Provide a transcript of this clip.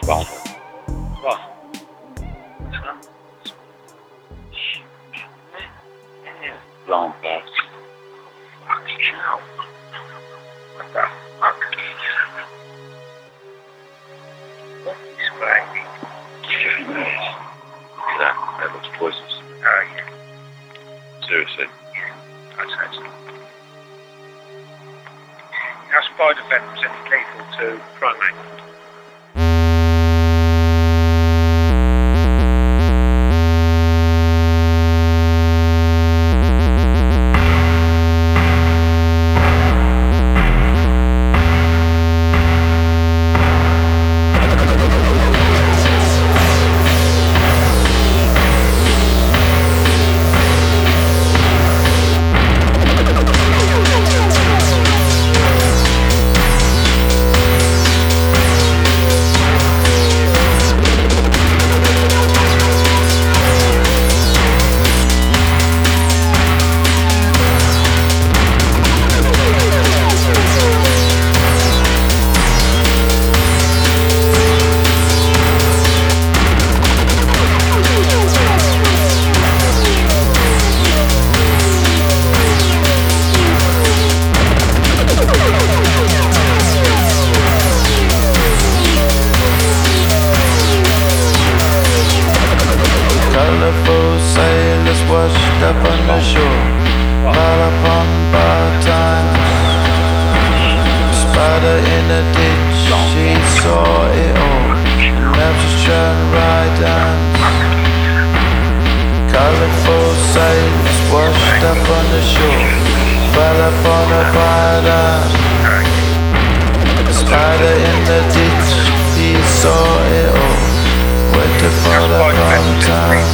Bon. Bon. Long back. Fucking hell. What the fuck? What is baby? That looks poisonous. Oh, yeah. Seriously? Yeah, I'd say so. Our spider venom's only lethal to primates. Colorful sailors washed up on the shore, fell upon bad times. Spider in a ditch, she saw it all, and now she's trying to ride dance. Colorful sailors washed up on the shore, fell upon a bad time. Spider in the ditch, he saw it all, waited for the wrong time.